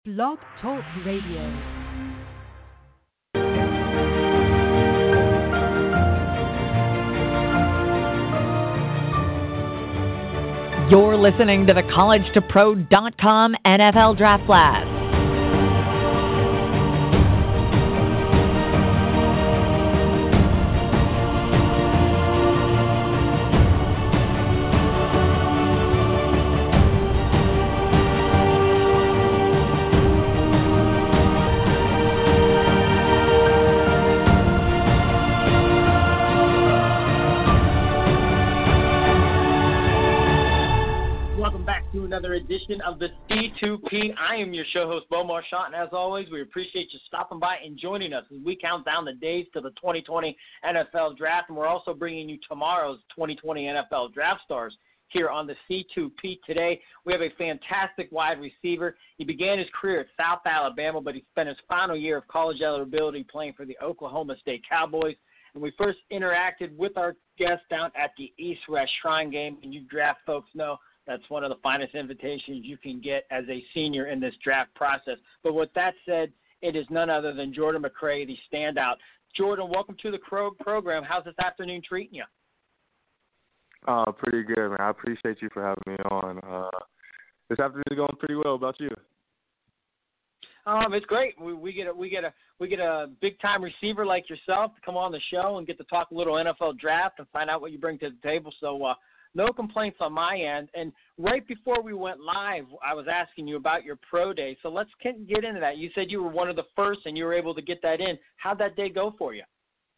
Blog Talk Radio. You're listening to the CollegeToPro.com NFL Draft Blast. Another edition of the C2P. I am your show host, Beau Marchant, and as always, we appreciate you stopping by and joining us as we count down the days to the 2020 NFL Draft, and we're also bringing you tomorrow's 2020 NFL Draft Stars here on the C2P. Today, we have a fantastic wide receiver. He began his career at South Alabama, but he spent his final year of college eligibility playing for the Oklahoma State Cowboys. And we first interacted with our guest down at the East West Shrine Game, and you draft folks know that's one of the finest invitations you can get as a senior in this draft process. But with that said, it is none other than Jordan McCray, the standout. Jordan, welcome to the program. How's this afternoon treating you? Pretty good, man. I appreciate you for having me on. This afternoon is going pretty well. How about you? It's great. We get a big time receiver like yourself to come on the show and get to talk a little NFL draft and find out what you bring to the table. So no complaints on my end. And right before we went live, I was asking you about your pro day. So let's get into that. You said you were one of the first and you were able to get that in. How'd that day go for you?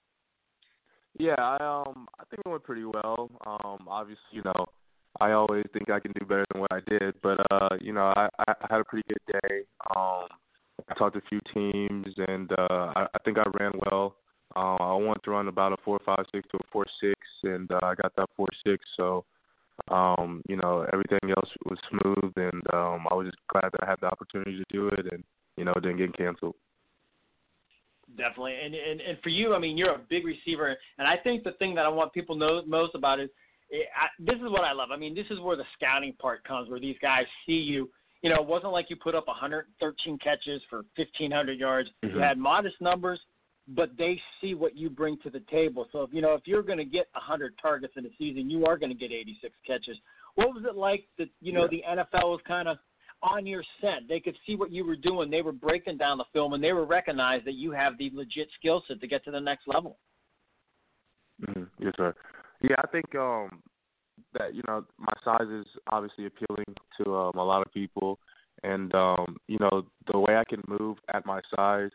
Yeah, I think it went pretty well. Obviously, I always think I can do better than what I did, but I had a pretty good day. I talked to a few teams, and I think I ran well. I wanted to run about a 4.56 to a 4.6, and I got that 4.6. So, everything else was smooth, and I was just glad that I had the opportunity to do it, and it didn't get canceled. Definitely, and for you, I mean, you're a big receiver, and I think the thing that I want people to know most about is this is what I love. I mean, this is where the scouting part comes, where these guys see you. It wasn't like you put up 113 catches for 1,500 yards. Mm-hmm. You had modest numbers, but they see what you bring to the table. So, if you're going to get 100 targets in a season, you are going to get 86 catches. What was it like that, the NFL was kind of on your scent? They could see what you were doing. They were breaking down the film, and they were recognized that you have the legit skill set to get to the next level. Mm-hmm. Yes, sir. Yeah, I think that, my size is obviously appealing to a lot of people. And, the way I can move at my size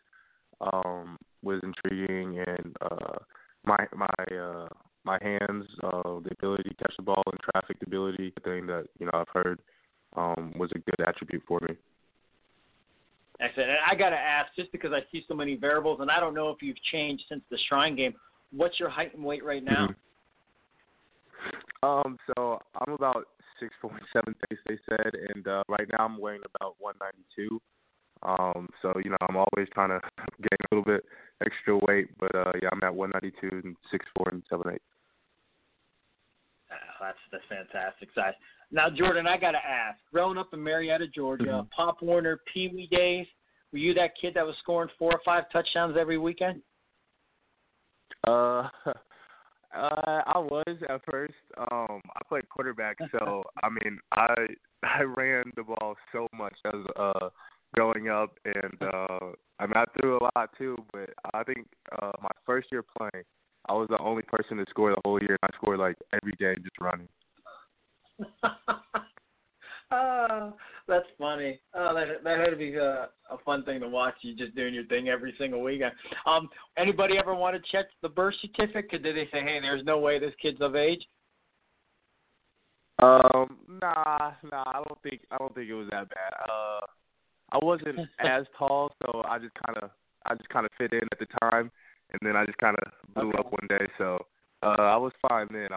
was intriguing, and my hands, the ability to catch the ball in traffic, the ability, the thing that I've heard was a good attribute for me. Excellent. And I got to ask, just because I see so many variables, and I don't know if you've changed since the Shrine Game, what's your height and weight right now? Mm-hmm. So I'm about 6'7", they said, and right now I'm weighing about 192. So, I'm always trying to gain a little bit extra weight, but, I'm at 192 and 6'4" and 7'8". That's fantastic size. Now, Jordan, I got to ask, growing up in Marietta, Georgia, mm-hmm. Pop Warner, Pee Wee days, were you that kid that was scoring 4 or 5 touchdowns every weekend? I was at first. I played quarterback, so, I ran the ball so much as growing up, and I threw a lot too, but I think my first year playing, I was the only person to score the whole year, and I scored like every game just running. That's funny. That had to be a fun thing to watch, you just doing your thing every single weekend. Anybody ever want to check the birth certificate? Did they say, hey, there's no way this kid's of age? Nah, I don't think it was that bad. I wasn't as tall, so I just kind of fit in at the time, and then I just kind of blew up one day. So I was fine then.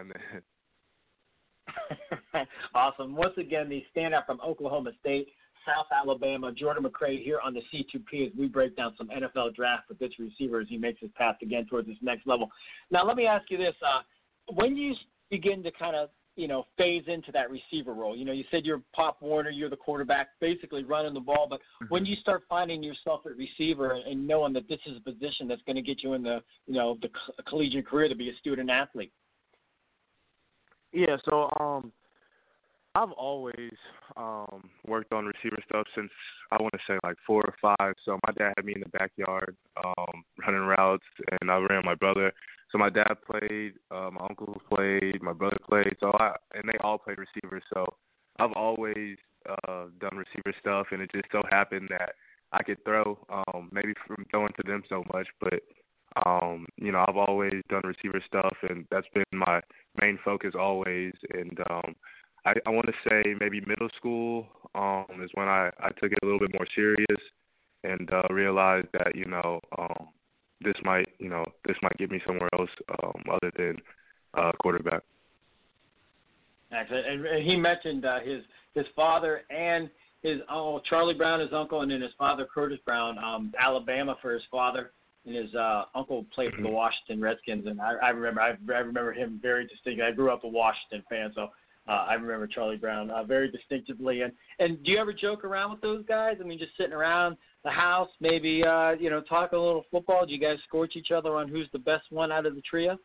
Awesome. Once again, the standout from Oklahoma State, South Alabama, Jordan McCray here on the C2P as we break down some NFL draft with this receiver as he makes his path again towards this next level. Now, let me ask you this. When do you begin to kind of phase into that receiver role? You said you're Pop Warner, you're the quarterback, basically running the ball. But when you start finding yourself at receiver and knowing that this is a position that's going to get you in the collegiate career to be a student athlete. Yeah, so I've always worked on receiver stuff since I want to say like 4 or 5. So my dad had me in the backyard running routes, and I ran my brother. So my dad played, my uncle played, my brother played. And they all played receiver. So I've always done receiver stuff, and it just so happened that I could throw, maybe from throwing to them so much, but I've always done receiver stuff, and that's been my main focus always. And I want to say maybe middle school is when I took it a little bit more serious and realized that this might get me somewhere else other than quarterback. Excellent. And he mentioned his father and his Charlie Brown, his uncle, and then his father Curtis Brown, Alabama for his father, and his uncle played for the Washington Redskins. And I remember him very distinctly. I grew up a Washington fan, so I remember Charlie Brown very distinctively. And do you ever joke around with those guys? I mean, just sitting around the house, maybe talking a little football. Do you guys scorch each other on who's the best one out of the trio?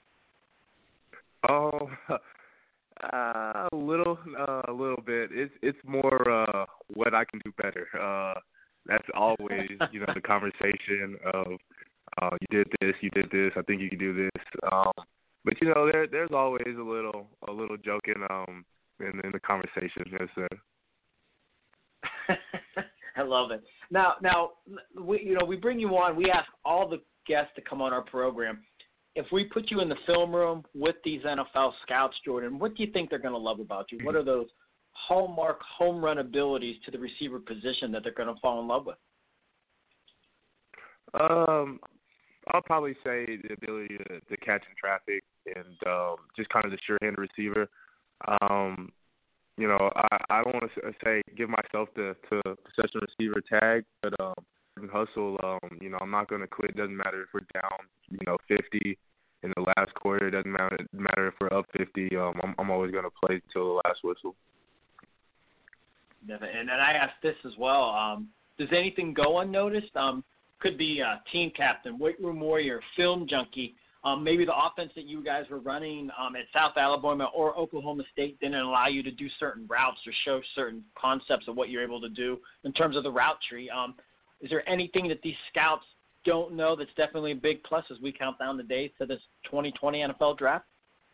Oh, a little bit. It's more what I can do better. That's always the conversation of you did this. I think you can do this. But there's always a little joking in the conversation. Yes, sir. I love it. Now we bring you on. We ask all the guests to come on our program. If we put you in the film room with these NFL scouts, Jordan, what do you think they're going to love about you? What are those hallmark home run abilities to the receiver position that they're going to fall in love with? I'll probably say the ability to catch in traffic and just kind of the sure-handed receiver. I don't want to say give myself the possession receiver tag, but hustle. I'm not going to quit. It doesn't matter if we're down, 50 in the last quarter. It doesn't matter if we're up 50. I'm always going to play till the last whistle. And I asked this as well. Does anything go unnoticed? Could be a team captain, weight room warrior, film junkie. Maybe the offense that you guys were running at South Alabama or Oklahoma State didn't allow you to do certain routes or show certain concepts of what you're able to do in terms of the route tree. Is there anything that these scouts don't know that's definitely a big plus as we count down the days to this 2020 NFL draft?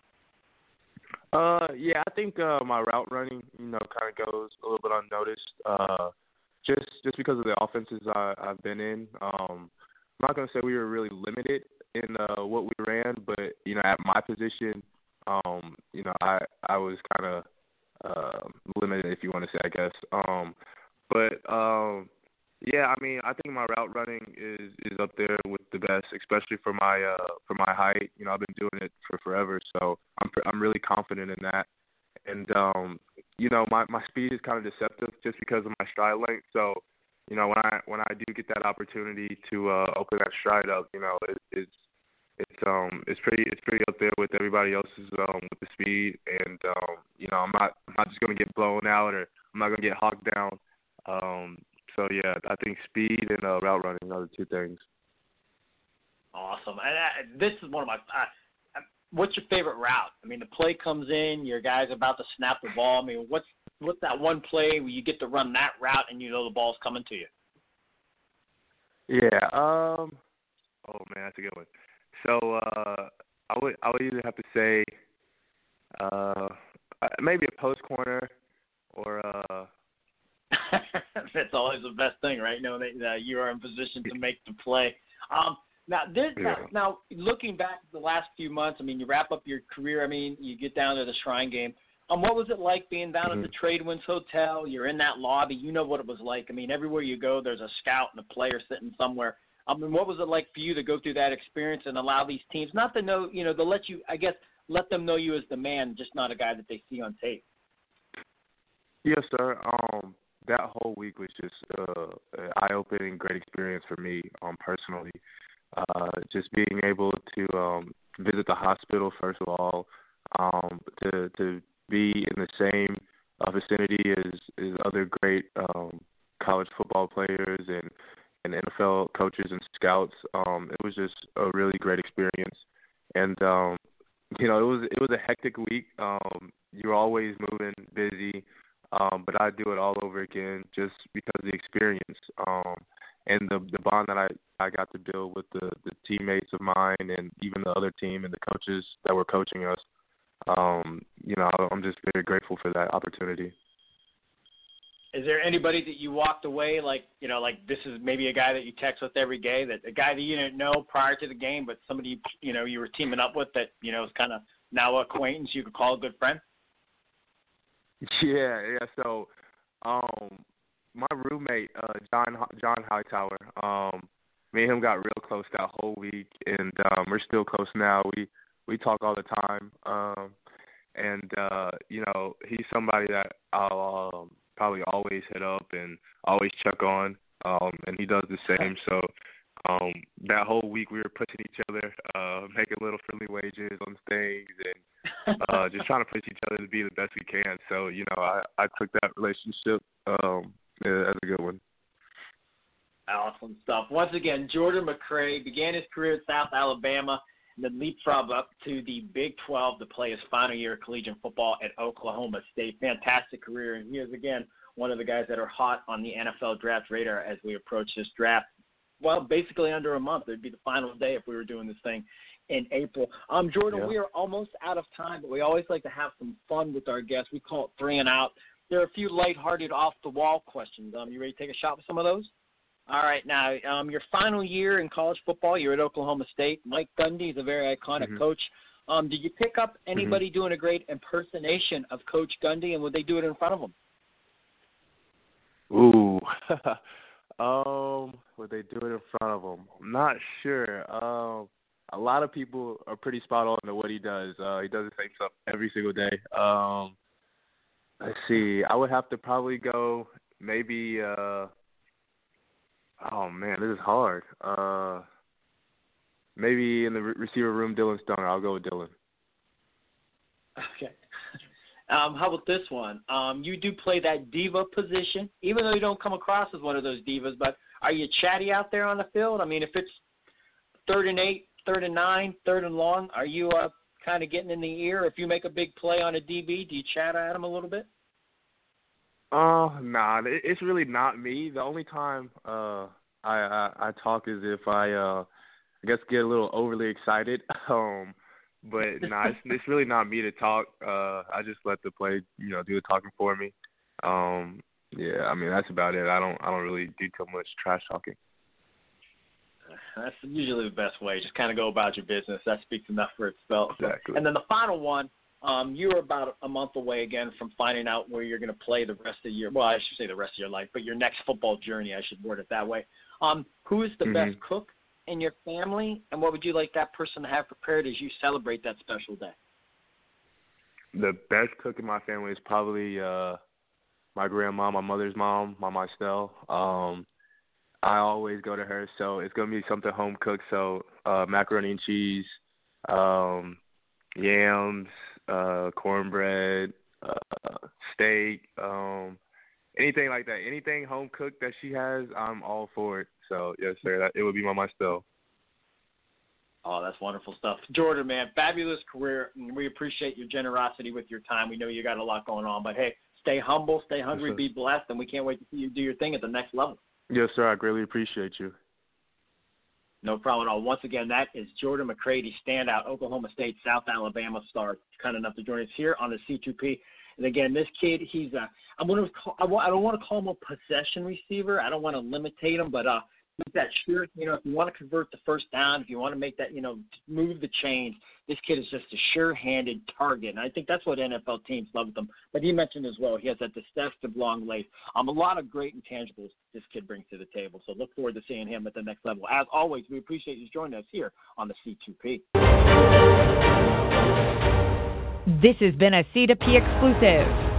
Yeah, I think my route running, kind of goes a little bit unnoticed. Just because of the offenses I've been in. I'm not going to say we were really limited in what we ran, but at my position, I was kind of limited, if you want to say, I guess. Yeah, I mean, I think my route running is up there with the best, especially for my height. I've been doing it for forever, so I'm really confident in that. And my speed is kind of deceptive just because of my stride length. So, when I do get that opportunity to open that stride up, it's pretty up there with everybody else's with the speed. And I'm not just going to get blown out, or I'm not going to get hogged down. So yeah, I think speed and route running are the two things. Awesome. And this is one of my. What's your favorite route? I mean, the play comes in, your guy's about to snap the ball. I mean, what's that one play where you get to run that route and the ball's coming to you? Yeah. Oh man, that's a good one. So I would either have to say maybe a post corner or. That's always the best thing, right? Knowing that you are in position to make the play. Now, looking back the last few months, I mean, you wrap up your career. I mean, you get down to the Shrine Game. What was it like being down at the Tradewinds Hotel? You're in that lobby. You know what it was like. I mean, everywhere you go, there's a scout and a player sitting somewhere. I mean, what was it like for you to go through that experience and allow these teams not to know, to let you, I guess, let them know you as the man, just not a guy that they see on tape? Yes, sir. That whole week was just an eye-opening, great experience for me personally. Just being able to visit the hospital, first of all, to be in the same vicinity as other great college football players and NFL coaches and scouts. It was just a really great experience. And it was a hectic week. You're always moving, busy, but I'd do it all over again just because of the experience and the bond that I got to build with the teammates of mine and even the other team and the coaches that were coaching us. I'm just very grateful for that opportunity. Is there anybody that you walked away like this is maybe a guy that you text with every day, that a guy that you didn't know prior to the game, but somebody you were teaming up with that is kind of now an acquaintance you could call a good friend? Yeah. So, my roommate John Hightower, me and him got real close that whole week, and we're still close now. We talk all the time, and he's somebody that I'll probably always hit up and always check on, and he does the same. So that whole week we were pushing each other, making little friendly wagers on things, and just trying to push each other to be the best we can. So I took that relationship as a good one. Awesome stuff. Once again, Jordan McCray began his career at South Alabama and then leapfrogged up to the Big 12 to play his final year of collegiate football at Oklahoma State. Fantastic career, and he is, again, one of the guys that are hot on the NFL draft radar as we approach this draft. Well, basically under a month. It would be the final day if we were doing this thing in April. Jordan, We are almost out of time, but we always like to have some fun with our guests. We call it 3 and Out. There are a few lighthearted, off-the-wall questions. You ready to take a shot with some of those? All right. Now, your final year in college football, you're at Oklahoma State. Mike Gundy is a very iconic coach. Did you pick up anybody doing a great impersonation of Coach Gundy, and would they do it in front of him? Ooh. Would they do it in front of him? I'm not sure. A lot of people are pretty spot on to what he does. He does the same stuff every single day. Let's see. I would have to probably go maybe oh, man, this is hard. Maybe in the receiver room, Dylan Stoner. I'll go with Dylan. Okay. How about this one? You do play that diva position, even though you don't come across as one of those divas, but are you chatty out there on the field? I mean, if it's 3rd and 8, 3rd and 9, 3rd and long, are you kind of getting in the ear? If you make a big play on a DB, do you chat at him a little bit? Nah, it's really not me. The only time I talk is if I guess get a little overly excited. But nah, it's really not me to talk. I just let the play, do the talking for me. Yeah, I mean that's about it. I don't really do too much trash talking. That's usually the best way. Just kind of go about your business. That speaks enough for itself. Exactly. And then the final one. You're about a month away again from finding out where you're going to play the rest of your, well, I should say the rest of your life, but your next football journey, I should word it that way. Who is the best cook in your family, and what would you like that person to have prepared as you celebrate that special day? The best cook in my family is probably my grandma, my mother's mom, Mama Estelle. I always go to her, so it's going to be something home cooked, so macaroni and cheese, yams, cornbread, steak, anything like that. Anything home cooked that she has, I'm all for it. So, yes, sir, it would be Mama Estelle. Oh, that's wonderful stuff. Jordan, man, fabulous career. We appreciate your generosity with your time. We know you got a lot going on, but, hey, stay humble, stay hungry, be blessed, and we can't wait to see you do your thing at the next level. Yes, sir, I greatly appreciate you. No problem at all. Once again, that is Jordan McCray, standout Oklahoma State, South Alabama star, kind enough to join us here on the C2P. And again, this kid, he's I don't want to call him a possession receiver. I don't want to limitate him, but make that sure, if you want to convert the first down, if you want to make that, move the chains, this kid is just a sure-handed target. And I think that's what NFL teams love with him. But he mentioned as well, he has that deceptive long legs. A lot of great intangibles this kid brings to the table. So look forward to seeing him at the next level. As always, we appreciate you joining us here on the C2P. This has been a C2P exclusive.